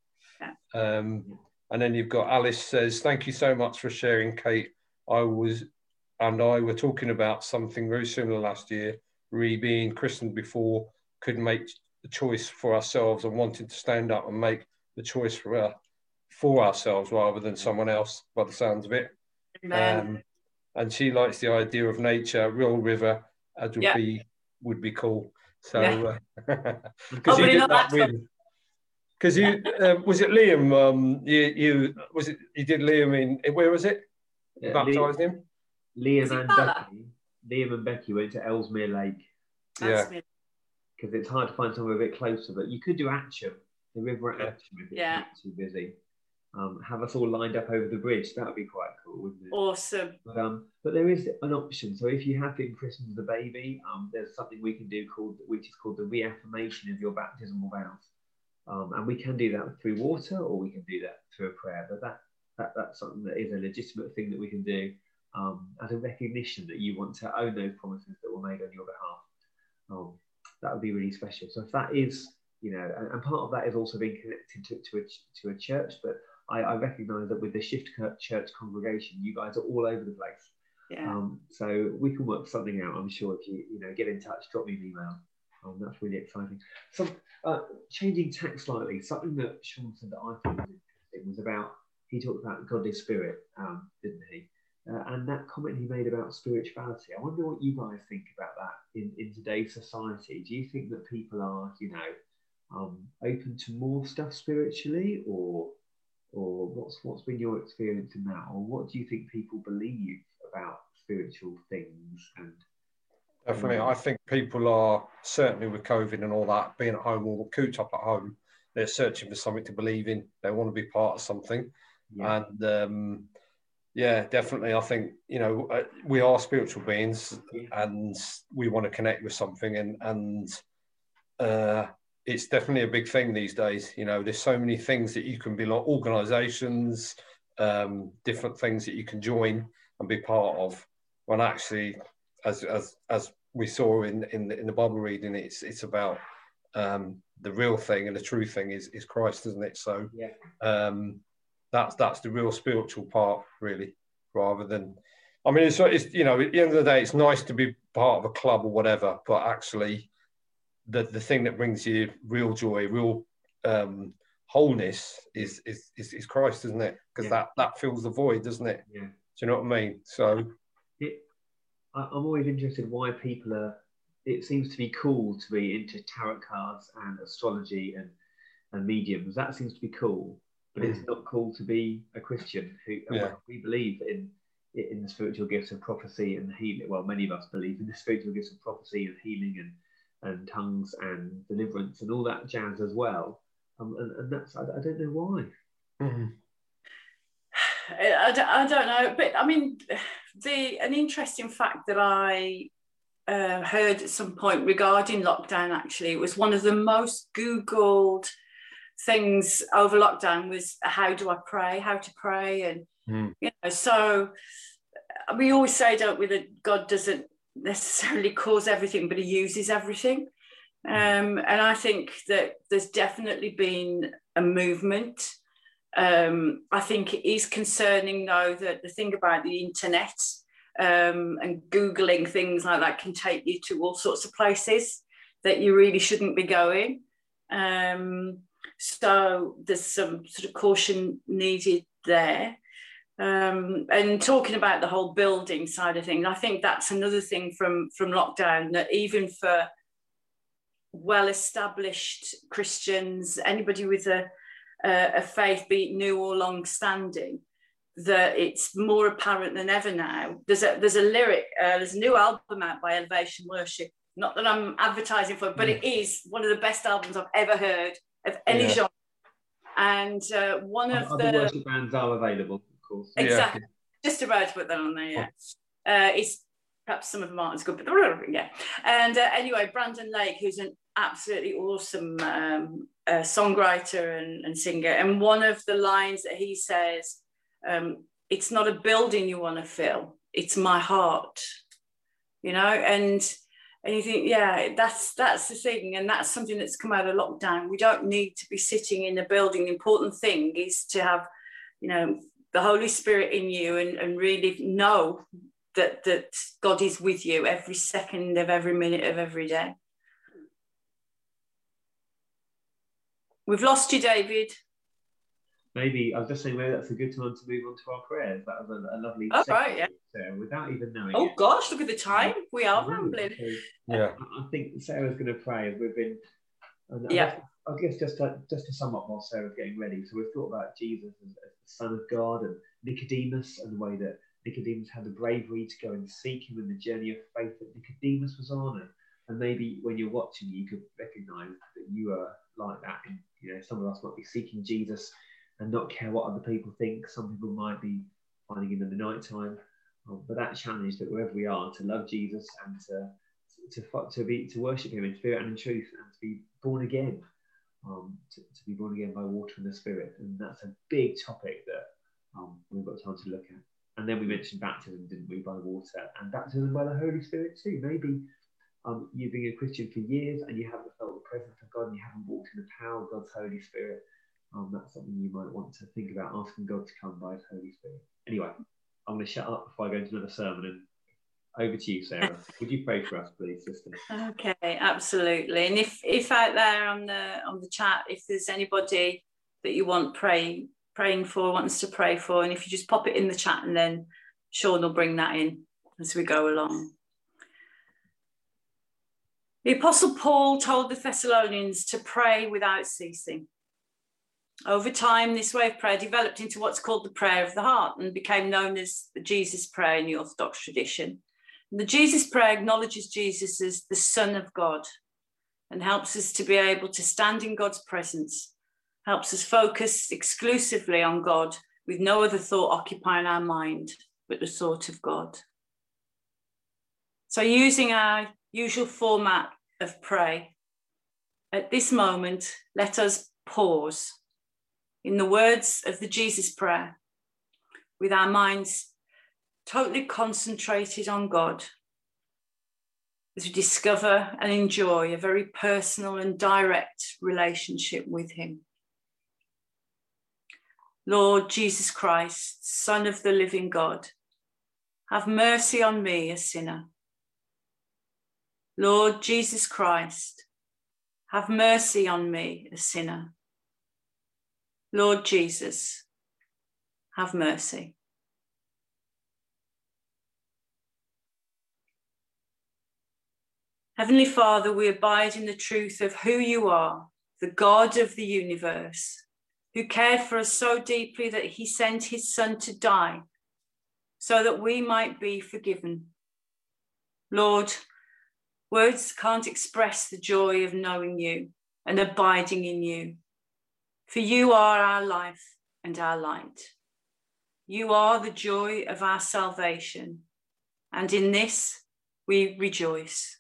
Um, and then you've got Alice says, thank you so much for sharing, Kate. I was, and I were talking about something very similar last year. Re being christened before, could make the choice for ourselves and wanting to stand up and make the choice for our, for ourselves rather than someone else, by the sounds of it. Amen. Um, and she likes the idea of nature, real river, as would Yeah. be would be cool. So, Yeah. because Oh, you but did not that that with, because you um, was it Liam? Um, you you was it you did Liam in where was it? You Yeah, baptised Liam, him. Liam Was it and Bala? Becky. Liam and Becky went to Ellesmere Lake Yeah. That's me. because it's hard to find somewhere a bit closer. But you could do Atcham, the river at Yeah. Atcham, if it's Yeah. not too busy. Um, have us all lined up over the bridge. That would be quite cool, wouldn't it? Awesome. But um, but there is an option. So if you have been christened as a baby, um, there's something we can do called, which is called the reaffirmation of your baptismal vows. Um, and we can do that through water, or we can do that through a prayer. But that, that that's something that is a legitimate thing that we can do um, as a recognition that you want to own those promises that were made on your behalf. Um, that would be really special. So if that is, you know, and, and part of that is also being connected to, to, a, to a church, but I, I recognise that with the Shift Church congregation, you guys are all over the place. Yeah. Um, so we can work something out, I'm sure, if you, you know, get in touch, drop me an email. Um, that's really exciting. So uh, changing tack slightly, something that Sean said that I thought was interesting was about, he talked about godly spirit, um, didn't he? Uh, and that comment he made about spirituality, I wonder what you guys think about that in, in today's society. Do you think that people are, you know, um, open to more stuff spiritually, or or what's what's been your experience in that, or what do you think people believe about spiritual things? And Definitely, I think people are, certainly with COVID and all that, being at home or cooped up at home, they're searching for something to believe in. They want to be part of something. Yeah. And um, yeah, definitely, I think, you know, uh, we are spiritual beings, yeah. and we want to connect with something, and, and uh, it's definitely a big thing these days. You know, there's so many things that you can be like, organisations, um, different things that you can join and be part of, when actually, as as as we saw in in the, in the Bible reading, it's it's about um, the real thing, and the true thing is is Christ, isn't it? So yeah, um, that's that's the real spiritual part, really, rather than, I mean, it's it's you know, at the end of the day, it's nice to be part of a club or whatever, but actually, the the thing that brings you real joy, real um, wholeness is is is, is Christ, isn't it? Because yeah. that that fills the void, doesn't it? Yeah. Do you know what I mean? So. It, I'm always interested why people are, it seems to be cool to be into tarot cards and astrology and, and mediums. That seems to be cool, but mm. it's not cool to be a Christian who yeah. we believe in in the spiritual gifts of prophecy and healing. Well, many of us believe in the spiritual gifts of prophecy and healing and, and tongues and deliverance and all that jazz as well. Um, and, and that's, I, I don't know why. Mm-hmm. I, I don't know, but I mean, the an interesting fact that I uh, heard at some point regarding lockdown, actually, it was one of the most Googled things over lockdown was how do I pray, how to pray, and mm. you know, so we always say, don't we, that God doesn't necessarily cause everything, but He uses everything, um, and I think that there's definitely been a movement. Um, I think it is concerning, though, that the thing about the internet um, and Googling things like that can take you to all sorts of places that you really shouldn't be going. Um, so there's some sort of caution needed there. Um, and talking about the whole building side of things, I think that's another thing from, from lockdown, that even for well-established Christians, anybody with a Uh, a faith, be it new or long-standing, that it's more apparent than ever now. There's a there's a lyric, uh, there's a new album out by Elevation Worship. Not that I'm advertising for it, but mm. it is one of the best albums I've ever heard of any yeah. genre. And uh, one of other the worship bands are available, of course. Exactly, yeah. Just about to put that on there. Yeah, uh, it's perhaps some of them aren't as good, but yeah. And uh, anyway, Brandon Lake, who's an absolutely awesome um, uh, songwriter and, and singer, and one of the lines that he says, um, it's not a building you want to fill, it's my heart, you know. And and you think, yeah, that's that's the thing, and that's something that's come out of lockdown. We don't need to be sitting in a building. The important thing is to have, you know, the Holy Spirit in you, and, and really know that that God is with you every second of every minute of every day. We've lost you, David. Maybe, I was just saying, maybe that's a good time to move on to our prayers. That was a, a lovely oh, right, yeah. Sarah, without even knowing Oh, it. gosh, look at the time. We are rambling. So, yeah. I think Sarah's going to pray as we've been... And yeah. I guess just to, just to sum up while Sarah's getting ready, so we've thought about Jesus as, as the Son of God, and Nicodemus, and the way that Nicodemus had the bravery to go and seek him, in the journey of faith that Nicodemus was on. And, and maybe when you're watching, you could recognise that you are like that. And, you know, some of us might be seeking Jesus and not care what other people think. Some people might be finding him in the night time. Um, but that challenge that wherever we are, to love Jesus and to to to be to worship him in spirit and in truth, and to be born again, um, to, to be born again by water and the Spirit. And that's a big topic that um, we've got time to look at. And then we mentioned baptism, didn't we, by water, and baptism by the Holy Spirit too. Maybe um, you've been a Christian for years and you haven't felt the presence of God and you haven't walked in the power of God's Holy Spirit, um, that's something you might want to think about, asking God to come by his Holy Spirit. Anyway, I'm going to shut up before I go into another sermon, and over to you, Sarah. Would you pray for us, please, sister? Okay, absolutely. And if if out there on the on the chat, if there's anybody that you want pray praying for, wants to pray for, and if you just pop it in the chat, and then Sean will bring that in as we go along. The Apostle Paul told the Thessalonians to pray without ceasing. Over time, this way of prayer developed into what's called the prayer of the heart and became known as the Jesus prayer in the Orthodox tradition. And the Jesus prayer acknowledges Jesus as the Son of God and helps us to be able to stand in God's presence, helps us focus exclusively on God with no other thought occupying our mind but the thought of God. So using our usual format of pray, at this moment, let us pause in the words of the Jesus prayer, with our minds totally concentrated on God, as we discover and enjoy a very personal and direct relationship with him. Lord Jesus Christ, Son of the living God, have mercy on me, a sinner. Lord Jesus Christ, have mercy on me, a sinner. Lord Jesus, have mercy. Heavenly Father, we abide in the truth of who you are, the God of the universe, who cared for us so deeply that he sent his Son to die so that we might be forgiven. Lord, words can't express the joy of knowing you and abiding in you. For you are our life and our light. You are the joy of our salvation, and in this we rejoice.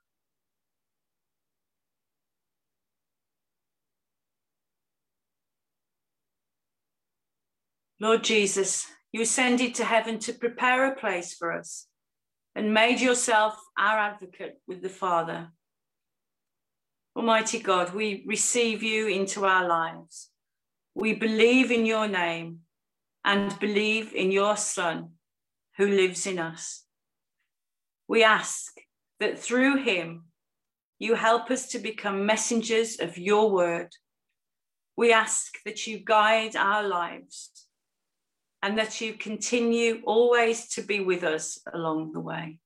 Lord Jesus, you ascended to heaven to prepare a place for us and made yourself our advocate with the Father. Almighty God, we receive you into our lives. We believe in your name and believe in your Son who lives in us. We ask that through him, you help us to become messengers of your word. We ask that you guide our lives and that you continue always to be with us along the way.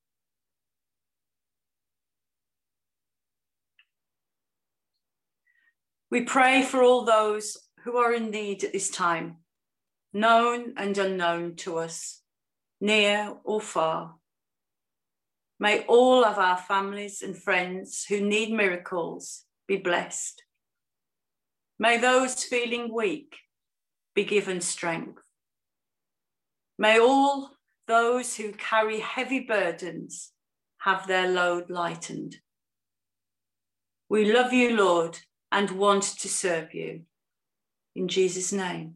We pray for all those who are in need at this time, known and unknown to us, near or far. May all of our families and friends who need miracles be blessed. May those feeling weak be given strength. May all those who carry heavy burdens have their load lightened. We love you, Lord, and want to serve you. In Jesus' name.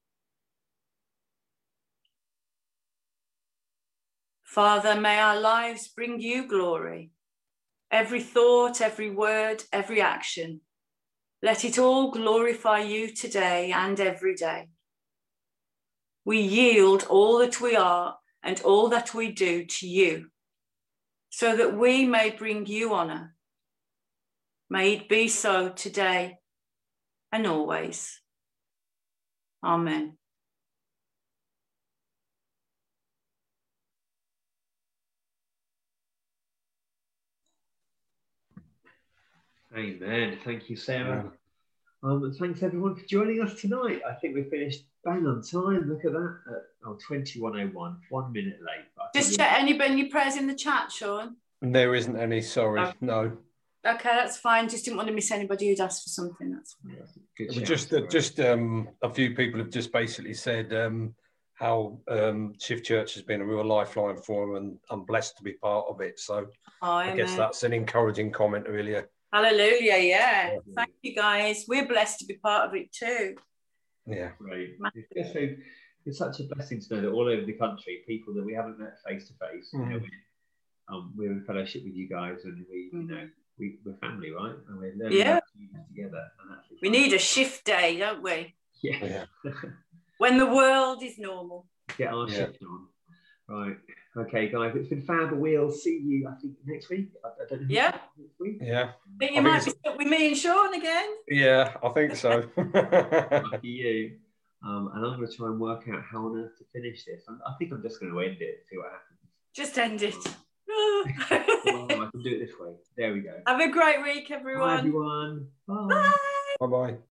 Father, may our lives bring you glory. Every thought, every word, every action, let it all glorify you today and every day. We yield all that we are and all that we do to you, so that we may bring you honour. May it be so today and always. Amen. Amen. Thank you, Sarah. Um, and thanks everyone for joining us tonight. I think we finished bang on time. Look at that. Uh, oh, twenty-one oh one, one minute late. But I think Just we're- check anybody prayers in the chat, Sean. There isn't any, sorry, Oh. no. Okay, that's fine. Just didn't want to miss anybody who'd asked for something. That's fine. Good It was shout, just Sarah. just um, a few people have just basically said um, how um, Shift Church has been a real lifeline for them, and I'm blessed to be part of it. So Oh, I guess amen. that's an encouraging comment, really. Hallelujah, yeah. Yeah. Thank you, guys. We're blessed to be part of it too. Yeah. Great. Massive. It's, just so, it's such a blessing to know that all over the country, people that we haven't met face to face, you know, Mhm. we- um, we're in fellowship with you guys, and we, you Mm. know, we, we're family, right? And we're learning Yeah. how to do this together. And that's We need a shift day, don't we? yeah. When the world is normal. Get our Yeah. shift on. Right. Okay, guys, it's been fab. We'll see you, I think, next week. I, I don't know. who's Yeah. back Next week. Yeah, I think you I might be think stuck with me and Sean again. yeah, I think so. Lucky you. Um, and I'm going to try and work out how on earth to finish this. I'm, I think I'm just going to end it and see what happens. Just end it. Well, I can do it this way. There we go. Have a great week, Bye, everyone. everyone. Bye. Bye. Bye bye.